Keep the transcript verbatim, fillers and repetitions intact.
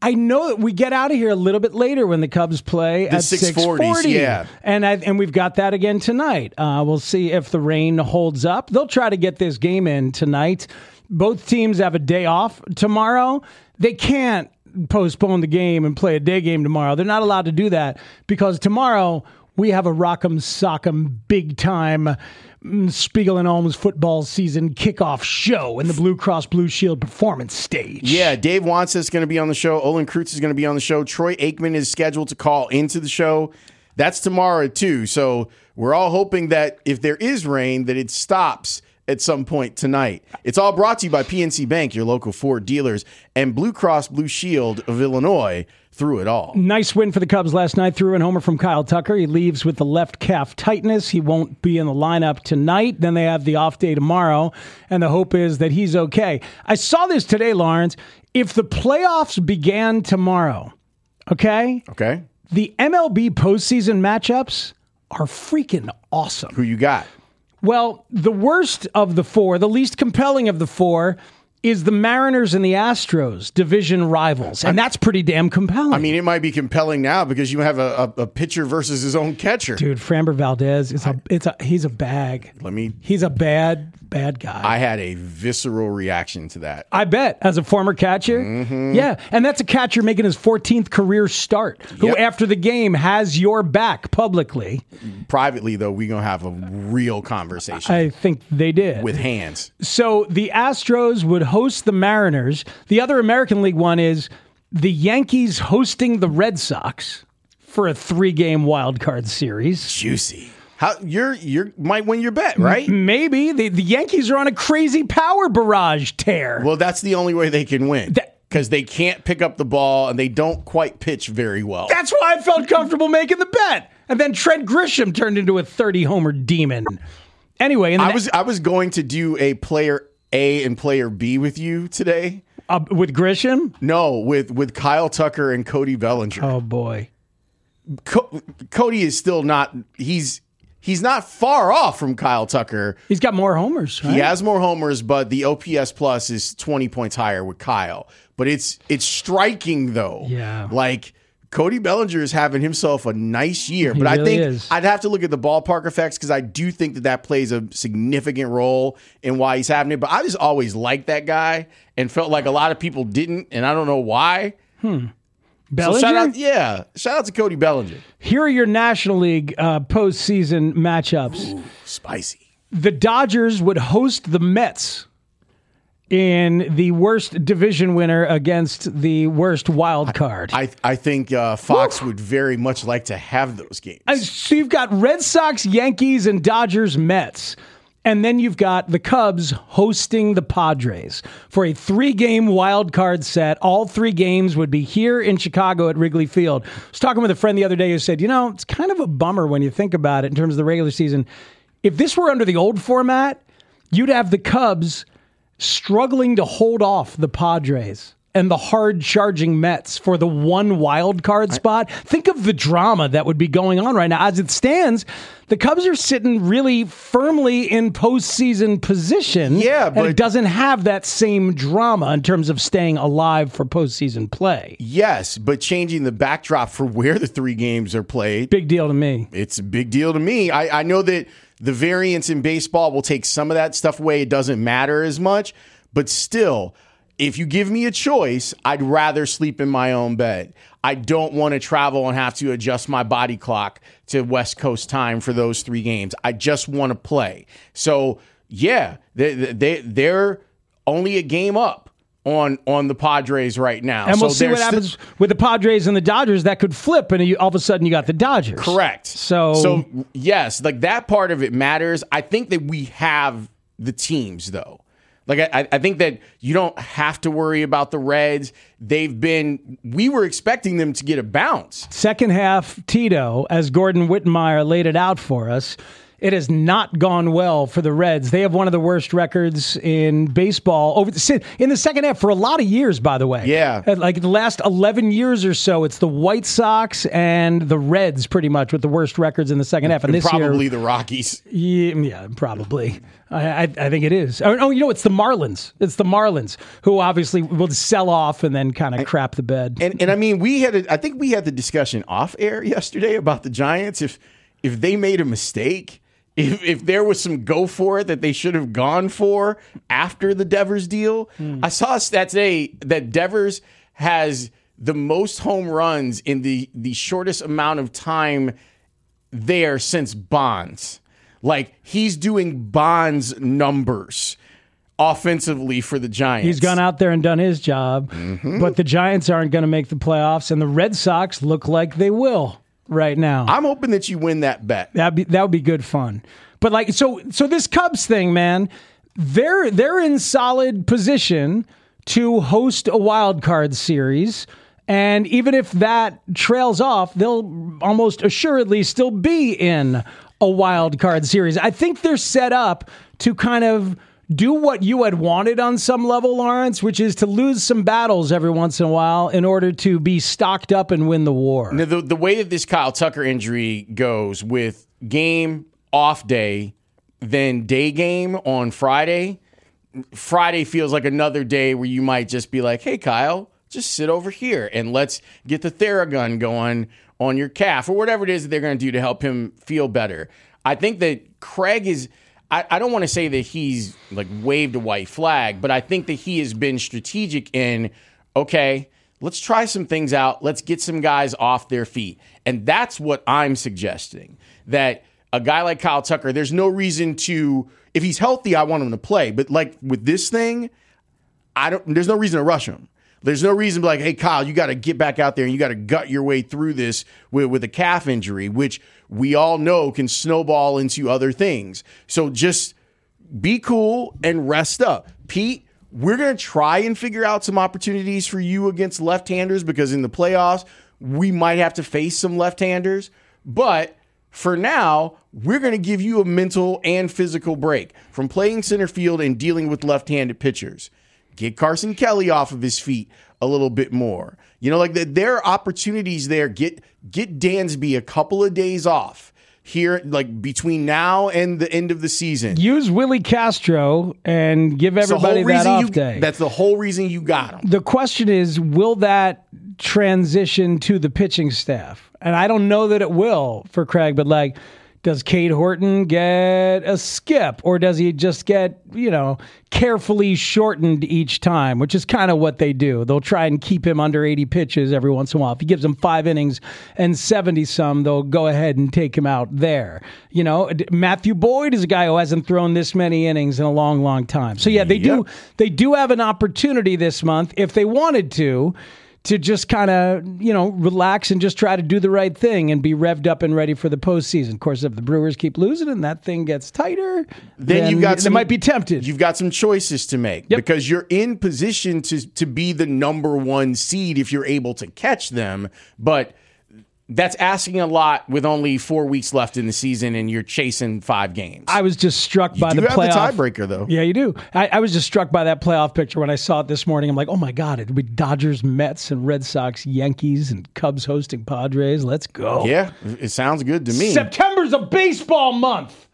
I know that we get out of here a little bit later when the Cubs play the at six forty. Yeah. And I, and we've got that again tonight. Uh, we'll see if the rain holds up. They'll try to get this game in tonight. Both teams have a day off tomorrow. They can't postpone the game and play a day game tomorrow. They're not allowed to do that because tomorrow we have a Rock'em Sock'em big time Spiegel and Olms football season kickoff show in the Blue Cross Blue Shield performance stage. Yeah, Dave Wantz is going to be on the show. Olin Kreutz is going to be on the show. Troy Aikman is scheduled to call into the show. That's tomorrow too. So we're all hoping that if there is rain, that it stops at some point tonight. It's all brought to you by P N C Bank, your local Ford dealers, and Blue Cross Blue Shield of Illinois through it all. Nice win for the Cubs last night. Threw in homer from Kyle Tucker. He leaves with the left calf tightness. He won't be in the lineup tonight. Then they have the off day tomorrow, and the hope is that he's okay. I saw this today, Lawrence. If the playoffs began tomorrow, okay? Okay. The M L B postseason matchups are freaking awesome. Who you got? Well, the worst of the four, the least compelling of the four, is the Mariners and the Astros, division rivals. And that's pretty damn compelling. I mean, it might be compelling now because you have a, a, a pitcher versus his own catcher. Dude, Framber Valdez, is a, it's a, he's a bag. Let me. He's a bad, bad guy. I had a visceral reaction to that. I bet, as a former catcher. Mm-hmm. Yeah, and that's a catcher making his fourteenth career start, who Yep. after the game has your back publicly. Privately, though, we're going to have a real conversation. I think they did. With hands. So the Astros would host the Mariners. The other American League one is the Yankees hosting the Red Sox for a three-game wild card series. Juicy. How you're you might win your bet, right? Maybe. The, the Yankees are on a crazy power barrage tear. Well, that's the only way they can win. That- Because they can't pick up the ball and they don't quite pitch very well. That's why I felt comfortable making the bet. And then Trent Grisham turned into a thirty-homer demon. Anyway, in the I ne- was I was going to do a player A and player B with you today. uh, with Grisham? No, with with Kyle Tucker and Cody Bellinger. Oh, boy. Co- Cody is still not. He's he's not far off from Kyle Tucker. He's got more homers, right? He has more homers, but the O P S plus is twenty points higher with Kyle. But it's it's striking though. Yeah. Like Cody Bellinger is having himself a nice year, but He I really think is. I'd have to look at the ballpark effects because I do think that that plays a significant role in why he's having it. But I just always liked that guy and felt like a lot of people didn't, and I don't know why. Hmm. So Bellinger? shout out, yeah, shout out to Cody Bellinger. Here are your National League uh, postseason matchups. Ooh, spicy. The Dodgers would host the Mets in the worst division winner against the worst wild card. I I think uh, Fox would very much like to have those games. Uh, So you've got Red Sox, Yankees, and Dodgers, Mets. And then you've got the Cubs hosting the Padres for a three-game wild card set. All three games would be here in Chicago at Wrigley Field. I was talking with a friend the other day who said, you know, it's kind of a bummer when you think about it in terms of the regular season. If this were under the old format, you'd have the Cubs struggling to hold off the Padres and the hard-charging Mets for the one wild card spot. Think of the drama that would be going on right now. As it stands, the Cubs are sitting really firmly in postseason position. Yeah, and but- it doesn't have that same drama in terms of staying alive for postseason play. Yes, but changing the backdrop for where the three games are played, Big deal to me. it's a big deal to me. I, I know that the variance in baseball will take some of that stuff away. It doesn't matter as much, but still, if you give me a choice, I'd rather sleep in my own bed. I don't want to travel and have to adjust my body clock to West Coast time for those three games. I just want to play. So, yeah, they, they, they're only a game up on, on the Padres right now. And we'll so see what sti- happens with the Padres and the Dodgers. That could flip, and you, all of a sudden you got the Dodgers. Correct. So, so yes, like that part of it matters. I think that we have the teams, though. Like, I, I think that you don't have to worry about the Reds. They've been, we were expecting them to get a bounce. second half, Tito, as Gordon Wittenmeyer laid it out for us, it has not gone well for the Reds. They have one of the worst records in baseball over the, in the second half for a lot of years, by the way. Yeah. Like the last eleven years or so, it's the White Sox and the Reds pretty much with the worst records in the second half. And, and this probably year, the Rockies. Yeah, yeah probably. I, I, I think it is. Oh, oh, you know, it's the Marlins. It's the Marlins who obviously will sell off and then kind of crap the bed. And and I mean, we had a, I think we had the discussion off air yesterday about the Giants. If if they made a mistake, if if there was some go for it that they should have gone for after the Devers deal, mm. I saw a stat today that Devers has the most home runs in the the shortest amount of time there since Bonds. Like, he's doing Bonds numbers offensively for the Giants. He's gone out there and done his job, mm-hmm. but the Giants aren't going to make the playoffs, and the Red Sox look like they will right now. I'm hoping that you win that bet. That'd be, that would be good fun. But, like, so so this Cubs thing, man, they're they're in solid position to host a wild card series. And even if that trails off, they'll almost assuredly still be in a wild card series. I think they're set up to kind of do what you had wanted on some level, Lawrence, which is to lose some battles every once in a while in order to be stocked up and win the war. Now, the, the way that this Kyle Tucker injury goes with game, off day, then day game on Friday, Friday feels like another day where you might just be like, hey, Kyle, just sit over here and let's get the Theragun going on your calf or whatever it is that they're going to do to help him feel better. I think that Craig is, I, I don't want to say that he's like waved a white flag, but I think that he has been strategic in, okay, let's try some things out. Let's get some guys off their feet. And that's what I'm suggesting, that a guy like Kyle Tucker, there's no reason to, if he's healthy, I want him to play. But like with this thing, I don't, there's no reason to rush him. There's no reason to be like, hey, Kyle, you got to get back out there and you got to gut your way through this with, with a calf injury, which we all know can snowball into other things. So just be cool and rest up. Pete, we're going to try and figure out some opportunities for you against left-handers because in the playoffs, we might have to face some left-handers. But for now, we're going to give you a mental and physical break from playing center field and dealing with left-handed pitchers. Get Carson Kelly off of his feet a little bit more. You know, like the, there are opportunities there. Get get Dansby a couple of days off here, like between now and the end of the season. Use Willie Castro and give everybody that off you, day. That's the whole reason you got him. The question is, will that transition to the pitching staff? And I don't know that it will for Craig, but like, does Cade Horton get a skip, or does he just get, you know, carefully shortened each time, which is kind of what they do. They'll try and keep him under eighty pitches every once in a while. If he gives him five innings and seventy some, they'll go ahead and take him out there. You know, Matthew Boyd is a guy who hasn't thrown this many innings in a long, long time. So yeah, they yep. do they do have an opportunity this month if they wanted to. to just kind of, you know, relax and just try to do the right thing and be revved up and ready for the postseason. Of course, if the Brewers keep losing and that thing gets tighter, then, then you've got some, they might be tempted. You've got some choices to make yep. because you're in position to to be the number one seed if you're able to catch them. But that's asking a lot with only four weeks left in the season and you're chasing five games. I was just struck you by do the have playoff. the tiebreaker, though. Yeah, you do. I, I was just struck by that playoff picture when I saw it this morning. I'm like, oh my God, it'd be Dodgers, Mets, and Red Sox, Yankees, and Cubs hosting Padres. Let's go. Yeah, it sounds good to me. September's a baseball month.